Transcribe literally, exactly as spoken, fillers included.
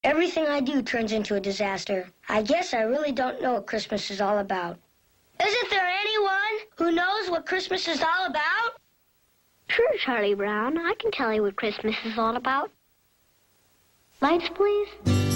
Everything I do turns into a disaster. I guess I really don't know what Christmas is all about. Isn't there anyone who knows what Christmas is all about? Sure, Charlie Brown. I can tell you what Christmas is all about. Lights, please.